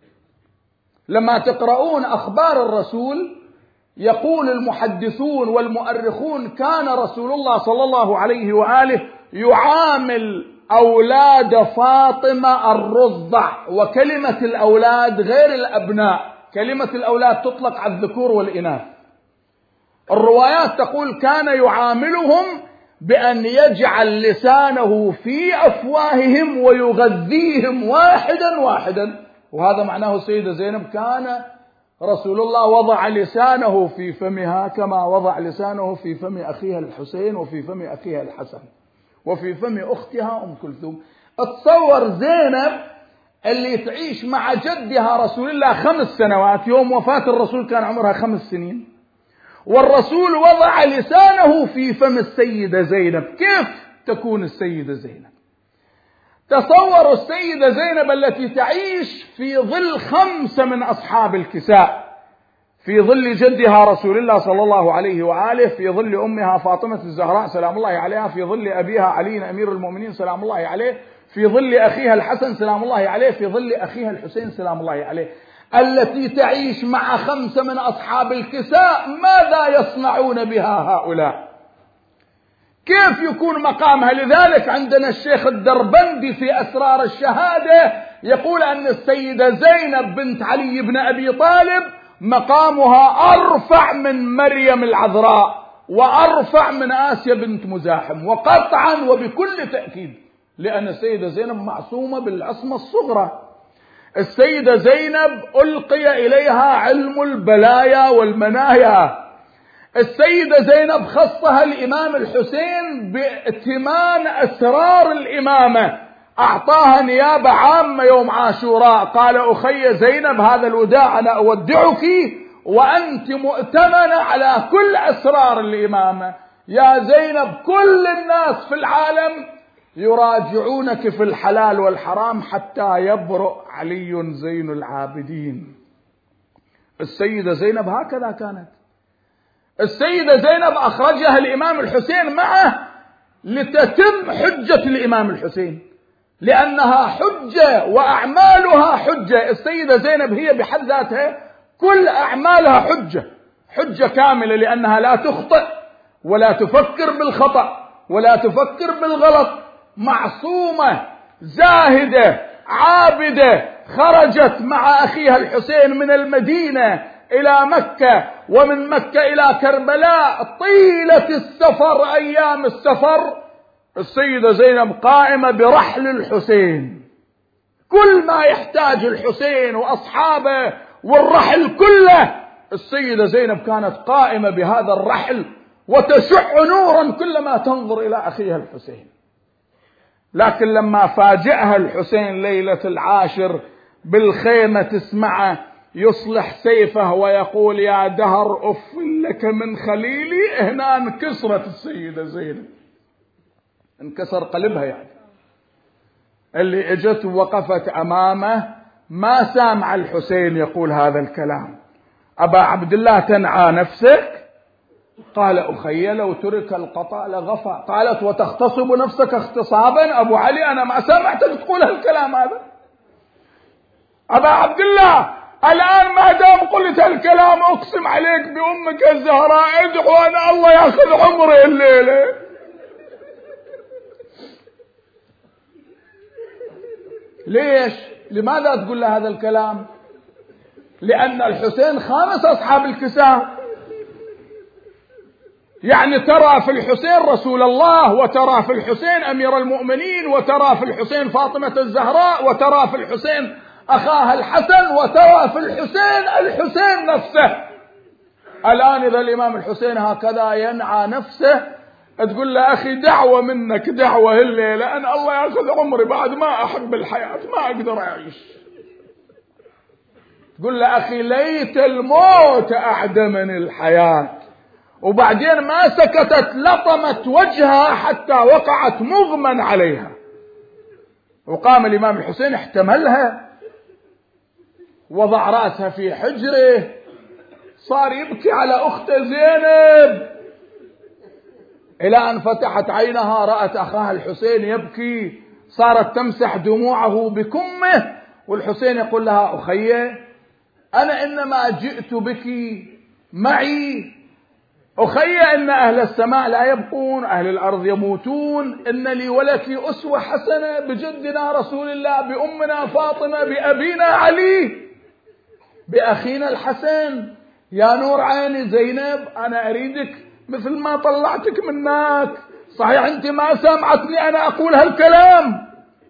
[SPEAKER 1] لما تقرؤون أخبار الرسول يقول المحدثون والمؤرخون كان رسول الله صلى الله عليه وآله يعامل أولاد فاطمة الرضع، وكلمة الأولاد غير الأبناء، كلمة الأولاد تطلق على الذكور والإناث. الروايات تقول كان يعاملهم بأن يجعل لسانه في أفواههم ويغذيهم واحدا واحدا، وهذا معناه السيدة زينب كان رسول الله وضع لسانه في فمها كما وضع لسانه في فم أخيها الحسين وفي فم أخيها الحسن وفي فم أختها أم كلثوم. اتصور زينب اللي تعيش مع جدها رسول الله 5 سنوات، يوم وفاة الرسول كان عمرها 5 سنين، والرسول وضع لسانه في فم السيدة زينب. كيف تكون السيدة زينب؟ تصوروا السيدة زينب التي تعيش في ظل 5 من أصحاب الكساء، في ظل جدها رسول الله صلى الله عليه وآله، في ظل أمها فاطمة الزهراء سلام الله عليها، في ظل أبيها علي أمير المؤمنين سلام الله عليه، في ظل أخيها الحسن سلام الله عليه، في ظل أخيها الحسين سلام الله عليه، التي تعيش مع 5 من أصحاب الكساء. ماذا يصنعون بها هؤلاء؟ كيف يكون مقامها؟ لذلك عندنا الشيخ الدربندي في أسرار الشهادة يقول أن السيدة زينب بنت علي بن أبي طالب مقامها أرفع من مريم العذراء وأرفع من آسيا بنت مزاحم، وقطعا وبكل تأكيد، لأن السيدة زينب معصومة بالعصمة الصغرى. السيدة زينب ألقي إليها علم البلايا والمنايا. السيدة زينب خصها الإمام الحسين بائتمان أسرار الإمامة، أعطاها نيابة عامة يوم عاشوراء، قال أخي زينب هذا الوداع أنا أودعك وأنت مؤتمنة على كل أسرار الإمامة. يا زينب كل الناس في العالم يراجعونك في الحلال والحرام حتى يبرئ علي زين العابدين. السيدة زينب هكذا كانت. السيدة زينب أخرجها الإمام الحسين معه لتتم حجة الإمام الحسين، لأنها حجة وأعمالها حجة. السيدة زينب هي بحد ذاتها كل أعمالها حجة كاملة، لأنها لا تخطئ ولا تفكر بالخطأ ولا تفكر بالغلط، معصومة زاهدة عابدة، خرجت مع أخيها الحسين من المدينة إلى مكة، ومن مكة إلى كربلاء طيلة السفر، أيام السفر السيدة زينب قائمة برحل الحسين، كل ما يحتاج الحسين وأصحابه والرحل كله السيدة زينب كانت قائمة بهذا الرحل وتشع نورا كلما تنظر إلى أخيها الحسين. لكن لما فاجأها الحسين ليلة العاشر بالخيمة تسمعه يصلح سيفه ويقول يا دهر أف لك من خليلي، هنا انكسرت السيدة زينب، انكسر قلبها. يعني اللي اجت ووقفت أمامه ما سامع الحسين يقول هذا الكلام. أبا عبد الله تنعى نفسك؟ قال أخي لو ترك القطع لغفى. قالت وتغتصب نفسك اغتصابا؟ أبو علي أنا ما سمعتك تقول هالكلام هذا. أبا عبد الله الآن ما دام قلت هالكلام أقسم عليك بأمك الزهراء ادعو أن الله يأخذ عمري الليلة. ليش؟ لماذا تقول له هذا الكلام؟ لأن الحسين خامس أصحاب الكساء. يعني ترى في الحسين رسول الله، وترى في الحسين أمير المؤمنين، وترى في الحسين فاطمة الزهراء، وترى في الحسين أخاها الحسن، وترى في الحسين نفسه. الآن إذا الإمام الحسين هكذا ينعى نفسه تقول له أخي دعوة منك، دعوة الليلة أن الله يأخذ عمري بعد ما أحب الحياة ما أقدر أعيش. تقول له أخي ليت الموت أعدمني الحياة. وبعدين ما سكتت، لطمت وجهها حتى وقعت مغمى عليها. وقام الإمام الحسين احتملها، وضع رأسها في حجره، صار يبكي على أخته زينب إلى أن فتحت عينها رأت أخاها الحسين يبكي، صارت تمسح دموعه بكمه. والحسين يقول لها أخي أنا إنما جئت بك معي، أخي إن أهل السماء لا يبقون، أهل الأرض يموتون، إن لي ولك أسوة حسنة بجدنا رسول الله، بأمنا فاطمة، بأبينا علي، بأخينا الحسن. يا نور عيني زينب أنا أريدك مثل ما طلعتك منك. صحيح أنت ما سمعتني أنا أقول هالكلام،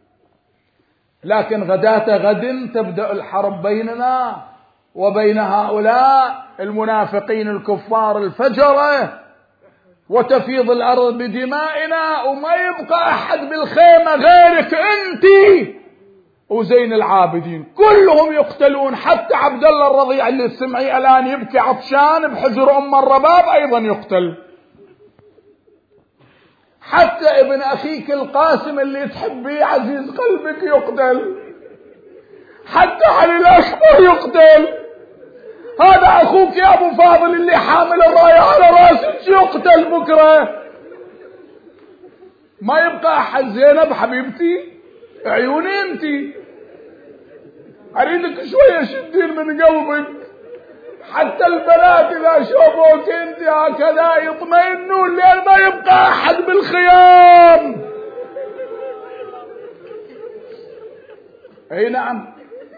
[SPEAKER 1] لكن غداة غد تبدأ الحرب بيننا وبين هؤلاء المنافقين الكفار الفجرة، وتفيض الأرض بدمائنا، وما يبقى أحد بالخيمة غيرك أنت وزين العابدين، كلهم يقتلون. حتى عبد الله الرضيع اللي السمعي الآن يبكي عطشان بحجر أم الرباب أيضا يقتل. حتى ابن أخيك القاسم اللي تحبيه عزيز قلبك يقتل. حتى علي الأكبر يقتل. هذا أخوك يا أبو فاضل اللي حامل الراية على راسك يقتل بكرة. ما يبقى أحد. زينب حبيبتي عيوني أنتي، أريدك شوية شدين من قلبك، حتى البنات إذا شوفوك أنت هكذا يطمئنون، لأن ما يبقى أحد بالخيام. أي نعم.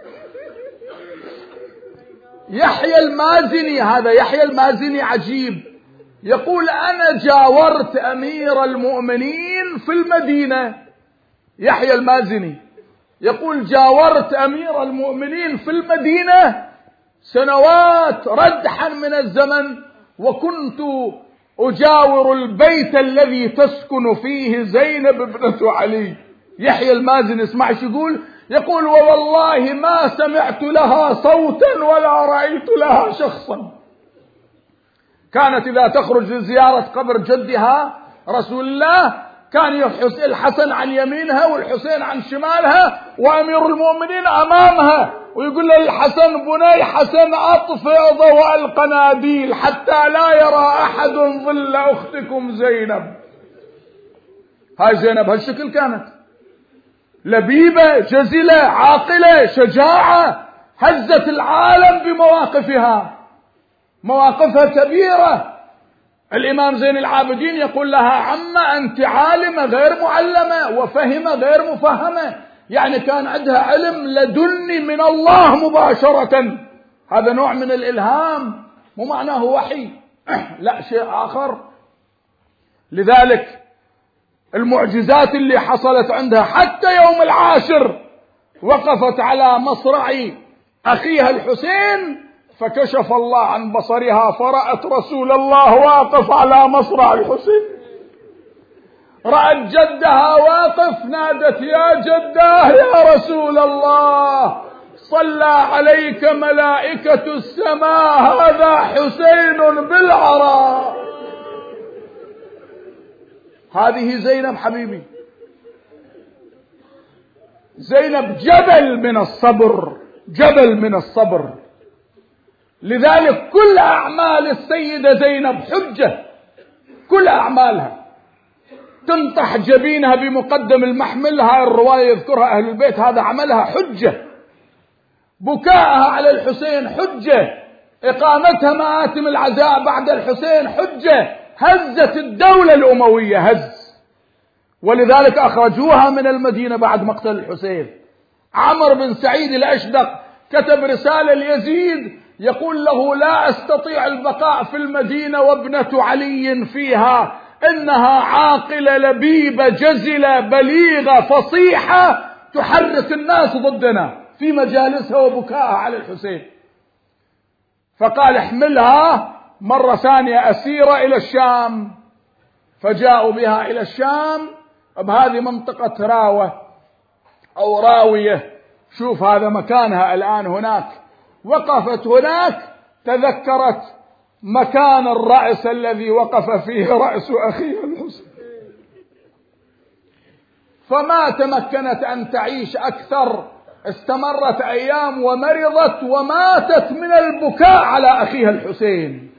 [SPEAKER 1] يحيى المازني، هذا يحيى المازني عجيب، يقول أنا جاورت أمير المؤمنين في المدينة. يحيى المازني يقول جاورت أمير المؤمنين في المدينة سنوات ردحا من الزمن، وكنت أجاور البيت الذي تسكن فيه زينب ابنة علي. يحيى المازني اسمع شو يقول ووالله ما سمعت لها صوتا ولا رأيت لها شخصا. كانت إذا تخرج لزيارة قبر جدها رسول الله كان الحسن عن يمينها والحسين عن شمالها وأمير المؤمنين أمامها، ويقول للحسن بني حسن أطفئ ضوء القناديل حتى لا يرى أحد ظل أختكم زينب. هاي زينب هالشكل كانت لبيبة جزلة عاقلة شجاعة، هزت العالم بمواقفها، مواقفها كبيرة. الإمام زين العابدين يقول لها عمّا أنت عالمة غير معلمة وفهمة غير مفهمة، يعني كان عندها علم لدني من الله مباشرة. هذا نوع من الإلهام، مو معناه وحي لا شيء آخر. لذلك المعجزات اللي حصلت عندها حتى يوم العاشر وقفت على مصرع أخيها الحسين فكشف الله عن بصرها فرأت رسول الله واقف على مصرع الحسين، رأت جدها واقف نادت يا جداه يا رسول الله صلى عليك ملائكة السماء هذا حسين بالعراء. هذه زينب حبيبي، زينب جبل من الصبر، جبل من الصبر. لذلك كل أعمال السيدة زينب حجة، كل أعمالها. تنطح جبينها بمقدم المحمل، هاي الرواية يذكرها أهل البيت، هذا عملها حجة. بكاءها على الحسين حجة، إقامتها مآتم العزاء بعد الحسين حجة، هزت الدولة الأموية هز. ولذلك أخرجوها من المدينة بعد مقتل الحسين. عمرو بن سعيد الأشدق كتب رسالة ليزيد يقول له لا أستطيع البقاء في المدينة وابنة علي فيها، إنها عاقلة لبيبة جزلة بليغة فصيحة تحرك الناس ضدنا في مجالسها وبكاءها على الحسين. فقال احملها مرة ثانية أسيرة إلى الشام، فجاءوا بها إلى الشام بهذه منطقة راوة أو راوية، شوف هذا مكانها الآن هناك. وقفت هناك تذكرت مكان الرأس الذي وقف فيه رأس أخيها الحسين، فما تمكنت أن تعيش أكثر، استمرت أيام ومرضت وماتت من البكاء على أخيها الحسين،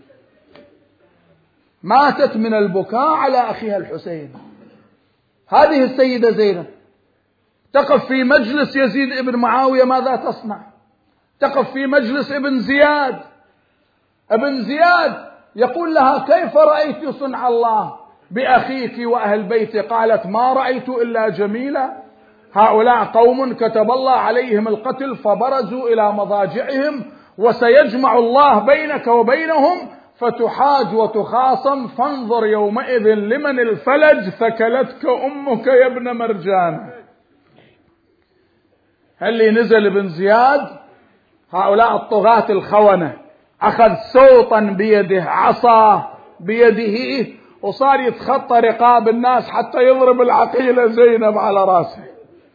[SPEAKER 1] ماتت من البكاء على أخيها الحسين. هذه السيدة زينب تقف في مجلس يزيد ابن معاوية ماذا تصنع؟ تقف في مجلس ابن زياد، ابن زياد يقول لها كيف رأيت صنع الله بأخيك وأهل بيتي؟ قالت ما رأيت إلا جميلا، هؤلاء قوم كتب الله عليهم القتل فبرزوا إلى مضاجعهم، وسيجمع الله بينك وبينهم فتحاج وتخاصم، فانظر يومئذ لمن الفلج ثكلتك أمك يا ابن مرجان. اللي نزل ابن زياد هؤلاء الطغاة الخونة، أخذ سوطا بيده عصا بيده وصار يتخطى رقاب الناس حتى يضرب العقيلة زينب على راسه.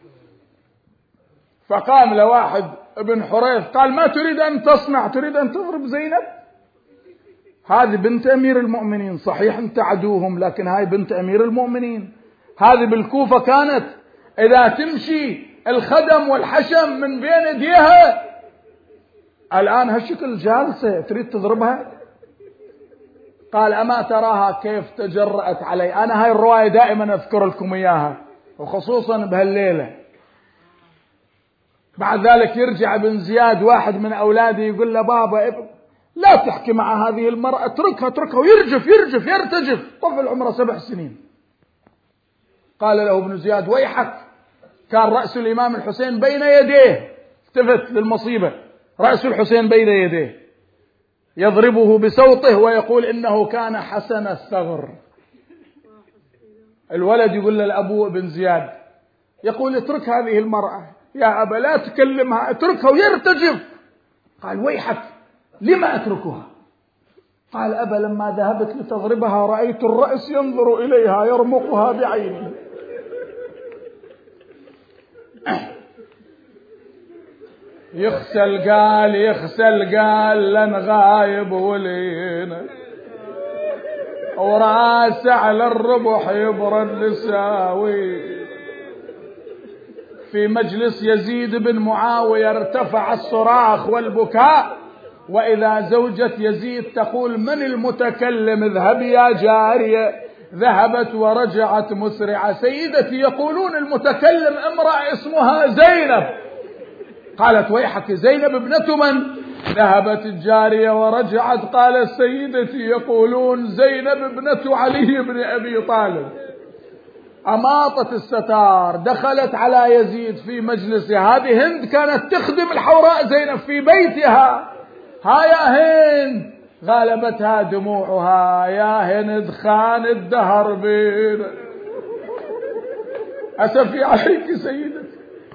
[SPEAKER 1] فقام لواحد ابن حريث قال ما تريد أن تصنع؟ تريد أن تضرب زينب؟ هذه بنت أمير المؤمنين، صحيح أنت عدوهم لكن هاي بنت أمير المؤمنين. هذه بالكوفة كانت إذا تمشي الخدم والحشم من بين يديها، الآن هالشكل جالسة تريد تضربها؟ قال أما تراها كيف تجرأت علي؟ أنا هاي الرواية دائما أذكر لكم إياها وخصوصا بهالليلة. بعد ذلك يرجع ابن زياد واحد من أولاده يقول له بابا لا تحكي مع هذه المرأة، اتركها، ويرجف يرتجف، طفل عمره 7 سنين. قال له ابن زياد ويحك، كان رأس الإمام الحسين بين يديه، التفت للمصيبة، رأس الحسين بين يديه يضربه بسوطه ويقول إنه كان حسن الثغر. الولد يقول للأبو ابن زياد يقول اترك هذه المرأة يا أبا، لا تكلمها، اتركها ويرتجف. قال ويحك لما أتركها؟ قال أبا لما ذهبت لتضربها رأيت الرأس ينظر إليها يرمقها بعينه. يخسل قال لن غايب ولينا، وراس على الربح يبرد لساوي. في مجلس يزيد بن معاوية ارتفع الصراخ والبكاء، وإذا زوجة يزيد تقول من المتكلم؟ اذهب يا جارية. ذهبت ورجعت مسرعة. سيدتي يقولون المتكلم امرأة اسمها زينب. قالت ويحك زينب ابنة من؟ ذهبت الجارية ورجعت قالت سيدتي يقولون زينب ابنة علي بن أبي طالب. أماطت الستار، دخلت على يزيد في مجلسها. هذه هند كانت تخدم الحوراء زينب في بيتها. ها يا هند، غالبتها دموعها. يا هند خان الدهر بينا. أسفي عليك سيدتي.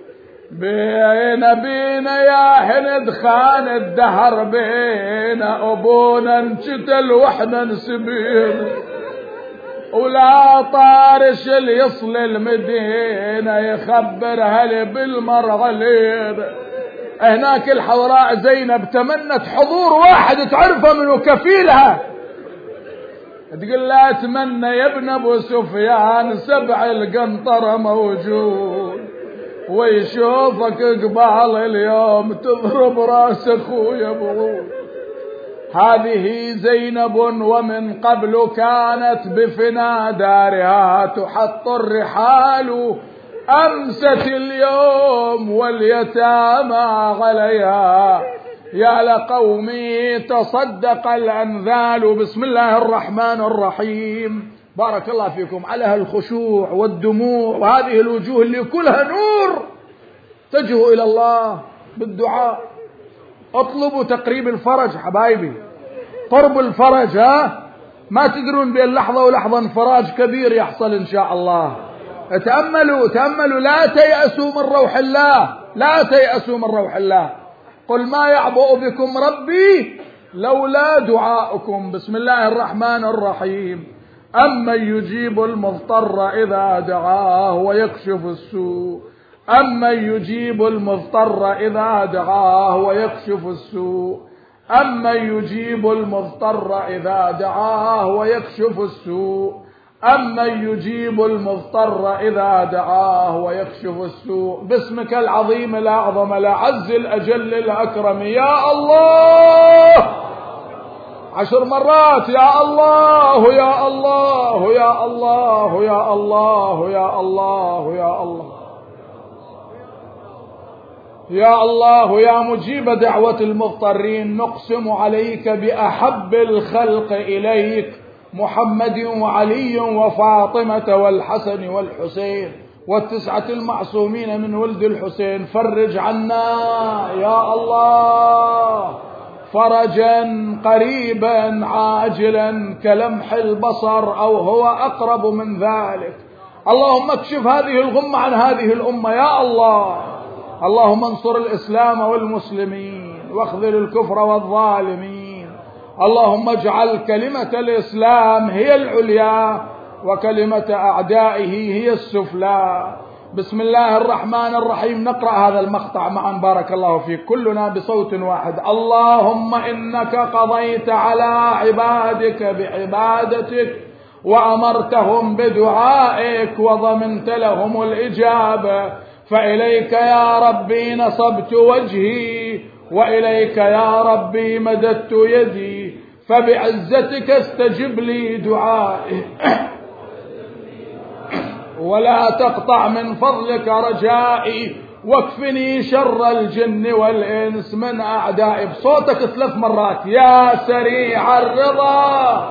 [SPEAKER 1] بينا يا هند خان الدهر بينا، أبونا انشتل وإحنا نسبينا، ولا طارش اللي يصل المدينة يخبر هل بالمرغلين. هناك الحوراء زينب تمنت حضور واحد تعرفه منه كفيلها، تقول لا اتمنى يا ابن ابو سفيان سبع القنطرة موجود ويشوفك قبال اليوم تضرب راس اخويا بعود. هذه زينب ومن قبل كانت بفنا دارها تحط الرحال، أمست اليوم واليتامى عليها. يا لقومي تصدق الأنذال. بسم الله الرحمن الرحيم. بارك الله فيكم على هالخشوع والدموع وهذه الوجوه اللي كلها نور تجه إلى الله بالدعاء. اطلبوا تقريب الفرج حبايبي، قرب الفرج. ما تدرون بين لحظة ولحظة انفراج كبير يحصل إن شاء الله. تأملوا لا تيأسوا من روح الله، لا تيأسوا من روح الله. قل ما يعبأ بكم ربي لولا دعاؤكم. بسم الله الرحمن الرحيم. أمن يجيب المضطر إذا دعاه ويكشف السوء، أمن يجيب المضطر إذا دعاه ويكشف السوء، أمن يجيب المضطر إذا دعاه ويكشف السوء، أمن يجيب المضطر إذا دعاه ويكشف السوء. باسمك العظيم الأعظم الأعز الأجل الأكرم يا الله. 10 مرات يا الله يا الله يا الله يا الله يا الله يا الله يا الله يا مجيب دعوة المضطرين. نقسم عليك بأحب الخلق إليك محمد وعلي وفاطمة والحسن والحسين والتسعة المعصومين من ولد الحسين. فرج عنا يا الله فرجا قريبا عاجلا كلمح البصر أو هو أقرب من ذلك. اللهم اكشف هذه الغمة عن هذه الأمة يا الله. اللهم انصر الإسلام والمسلمين واخذل الكفر والظالمين. اللهم اجعل كلمة الإسلام هي العليا وكلمة أعدائه هي السفلى. بسم الله الرحمن الرحيم. نقرأ هذا المقطع معا بارك الله فيك كلنا بصوت واحد. اللهم إنك قضيت على عبادك بعبادتك وأمرتهم بدعائك وضمنت لهم الإجابة، فإليك يا ربي نصبت وجهي وإليك يا ربي مددت يدي، فبعزتك استجب لي دعائي ولا تقطع من فضلك رجائي، واكفني شر الجن والإنس من أعدائي. بصوتك 3 مرات. يا سريع الرضا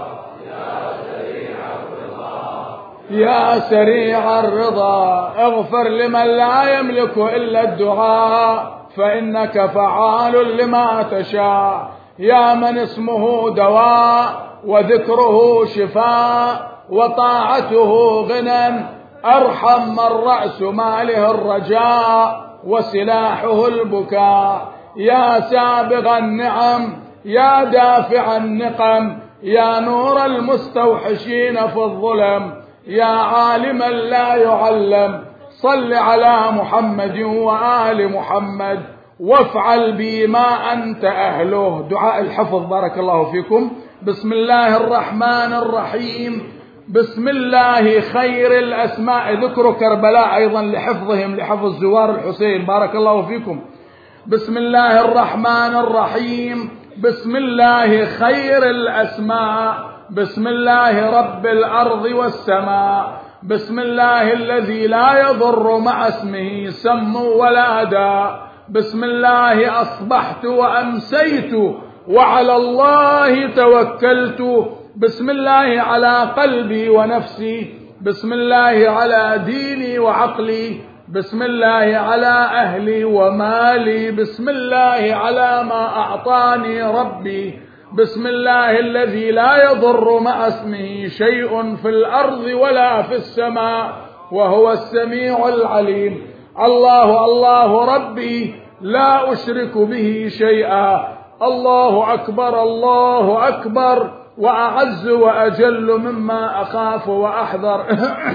[SPEAKER 1] يا سريع الرضا اغفر لمن لا يملك إلا الدعاء، فإنك فعال لما تشاء. يا من اسمه دواء وذكره شفاء وطاعته غنى، أرحم من رأس ماله الرجاء وسلاحه البكاء، يا سابغ النعم يا دافع النقم، يا نور المستوحشين في الظلم، يا عالما لا يعلم، صل على محمد وآل محمد وافعل بي ما أنت أهله. دعاء الحفظ بارك الله فيكم. بسم الله الرحمن الرحيم، بسم الله خير الأسماء. ذكر كربلاء أيضا لحفظهم، لحفظ زوار الحسين بارك الله فيكم. بسم الله الرحمن الرحيم، بسم الله خير الأسماء، بسم الله رب الأرض والسماء، بسم الله الذي لا يضر مع اسمه سم ولا داء، بسم الله أصبحت وأمسيت وعلى الله توكلت، بسم الله على قلبي ونفسي، بسم الله على ديني وعقلي، بسم الله على أهلي ومالي، بسم الله على ما أعطاني ربي، بسم الله الذي لا يضر مع اسمه شيء في الأرض ولا في السماء وهو السميع العليم. الله الله ربي لا أشرك به شيئا، الله أكبر الله أكبر، وأعز وأجل مما أخاف وأحذر.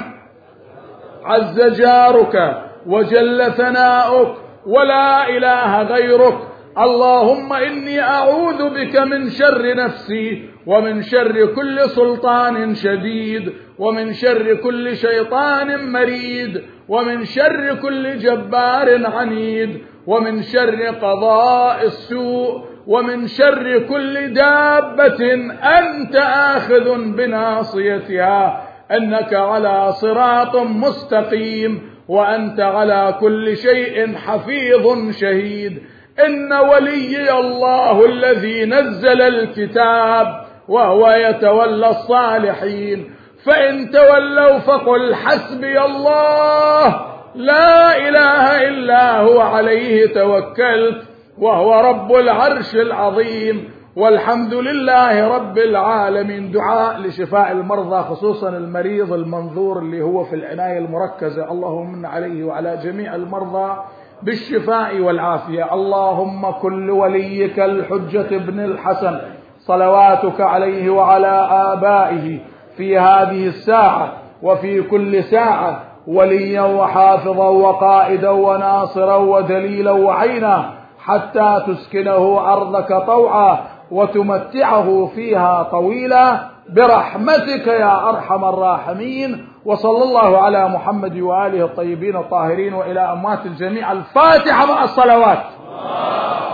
[SPEAKER 1] عز جارك وجل ثناؤك ولا إله غيرك. اللهم إني أعوذ بك من شر نفسي ومن شر كل سلطان شديد ومن شر كل شيطان مريد ومن شر كل جبار عنيد ومن شر قضاء السوء ومن شر كل دابة أنت آخذ بناصيتها، إنك على صراط مستقيم وأنت على كل شيء حفيظ شهيد. إن وليي الله الذي نزل الكتاب وهو يتولى الصالحين، فإن تولوا فقل حسبي الله لا إله إلا هو عليه توكلت وهو رب العرش العظيم والحمد لله رب العالمين. دعاء لشفاء المرضى خصوصا المريض المنظور اللي هو في العناية المركزة، اللهم من عليه وعلى جميع المرضى بالشفاء والعافية. اللهم كل وليك الحجة ابن الحسن صلواتك عليه وعلى آبائه في هذه الساعة وفي كل ساعة وليا وحافظا وقائدا وناصرا ودليلا وعينا، حتى تسكنه أرضك طوعا وتمتعه فيها طويلا برحمتك يا أرحم الراحمين. وصلى الله على محمد وآله الطيبين الطاهرين وإلى أموات الجميع. الفاتحة مع الصلوات.